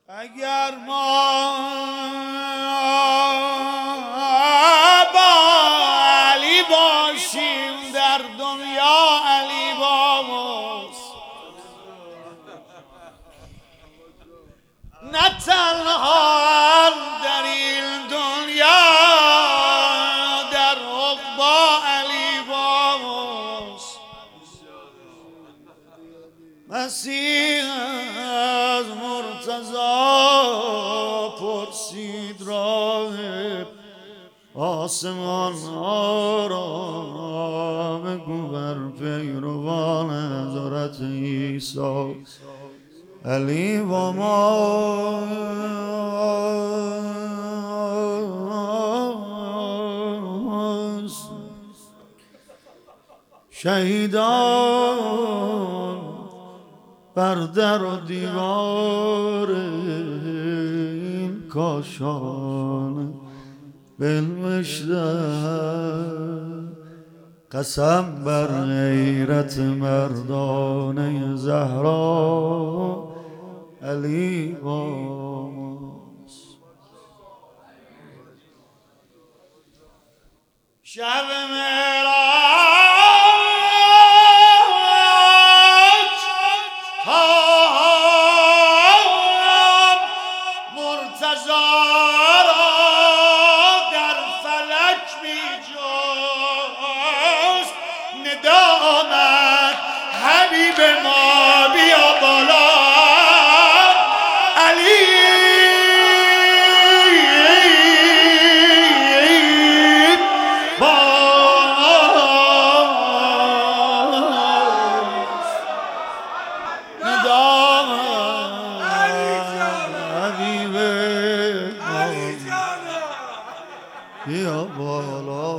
اگر ما با علی باشیم در دنیا علی با ماست، نه تنها در این دنیا در عقبا علی با ماست. مسیح از مرتضی پرسید راه آسمان ها را، بگو بر پیروان حضرت عیسی علی با ماست. شهیدان بر در و دیوار این کاشان بنوشته، قسم بر غیرت مردانه زهرا علی با ماست. شب حبیب ما بیا بالا علی باز، ندا حبیب ما بیا بالا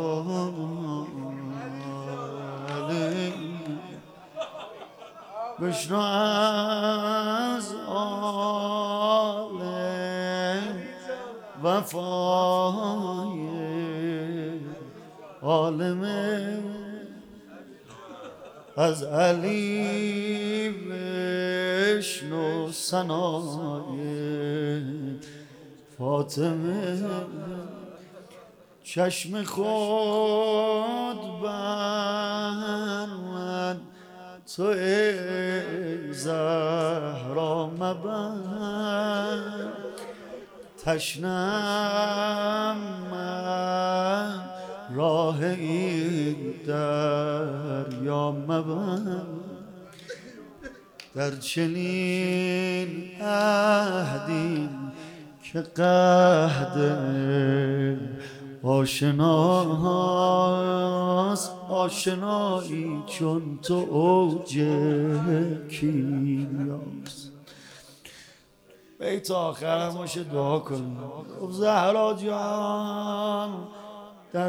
بشنو از آل وفای عالم، از علی بشنو ثنای فاطمه. چشم خود بر من تو ای زهرا مبند، تشنم من راه این دریا مبند. در چنین عهدی که قحط آشناست، آشنایی چون تو اوج کیمیاست. بیت آخرم باشه دعا کنیم. زهرا جان در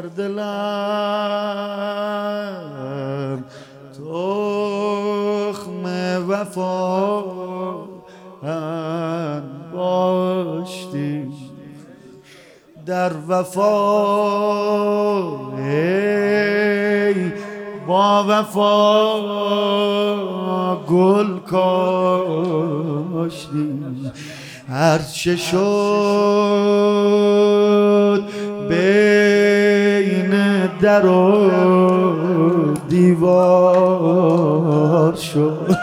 دلم تخم وفا باشتی، در وفا ای با وفا گل کاشتی. هرچه شد بین در و دیوار شد.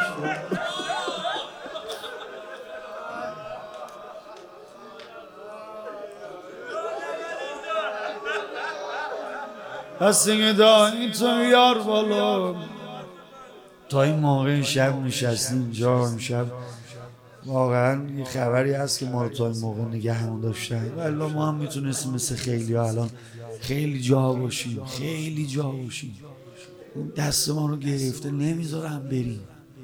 پس دیگه دایی تو بیار بالا. تا این موقع شب نشستیم اینجا، امشب واقعا یه خبری هست که ما رو تا این موقع نگهمون داشتن، ولی ما هم میتونستیم مثل خیلی ها الان خیلی جا باشیم، خیلی جا باشیم. دست ما رو گرفته نمیذارم بریم.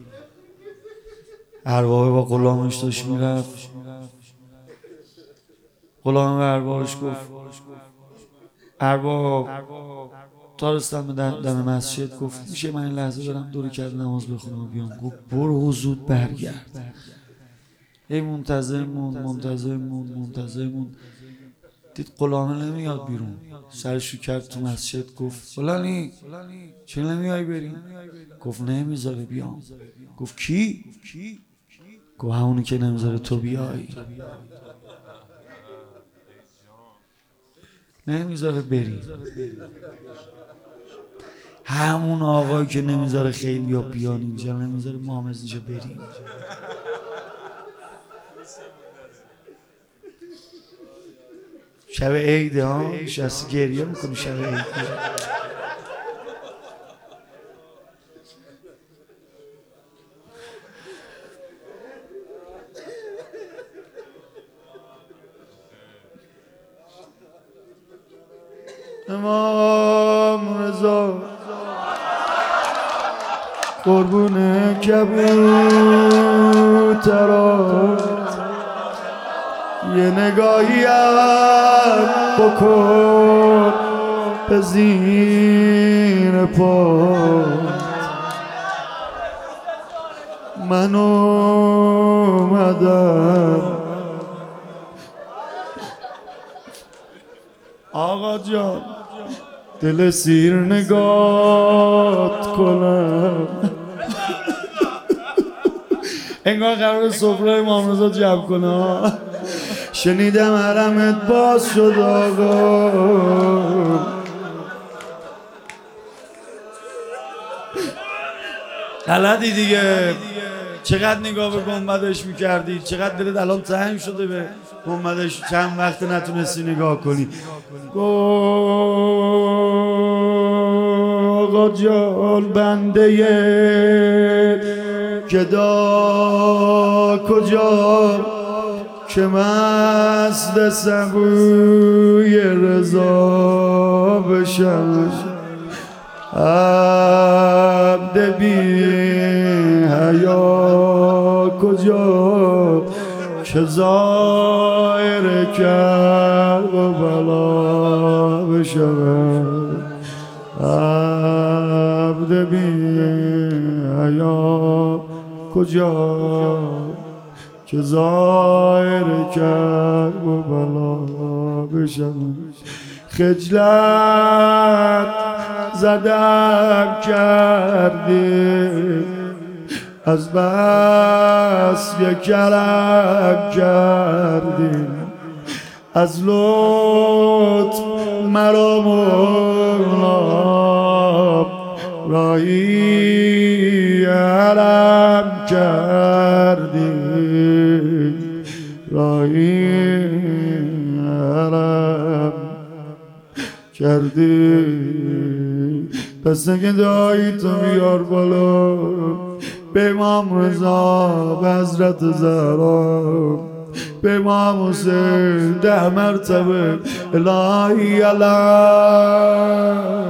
ارواح با غلامش داشت میرفت، غلام به ارواحش گفت، ارواح تا رسیدن به دم مسجد گفت میشه من این لحظه برم دور کرد نماز بخونم و بیام؟ گفت برو زود برگرد. ای منتظر موند دید غلامه نمیاد بیرون، سرشو کرد تو مسجد، گفت فلانی چرا نمیای بریم؟ گفت نمیذاره بیام. گفت کی؟ گو همونی که نمیذاره تو بیای، نمیذاره بری، همون آقایی که نمیذاره خیلی ها بیان اینجا، نمیذاره ما هم از اینجا بریم. شب عیده ها نشستی گریه میکنی شب عیده. امام رضا قربون کبوترا یه نگاهی هم بکن به زیر پات، من اومدم آقا جان دل سیر نگات کنم. انگار قرار سفره امام رضا جمع کنه. شنیدم حرمت باز شد آقا، غلطی دیگه. چقدر نگاه به گنبدش میکردی، چقدر دلت الان تنگ شده به گنبدش، چند وقت نتونستی نگاه کنی. آقا جان بنده گدا کجا که مست سبوی رضا بشم، عبد بی حیا کجا که ظاهر کرب و بلا بشم، عبد بی حیا کجا که ظاهر کرب و بلا بشم. خجلت زدم کردی از بس یک کرم کردی، از لطف مرا مغلاب راهی حرم کردی، راهی حرم کردی. پس نگه دایی تو بیار بالا به امام رضا، به حضرت زهرا، به امام حسین 10 مرتبه الهی علم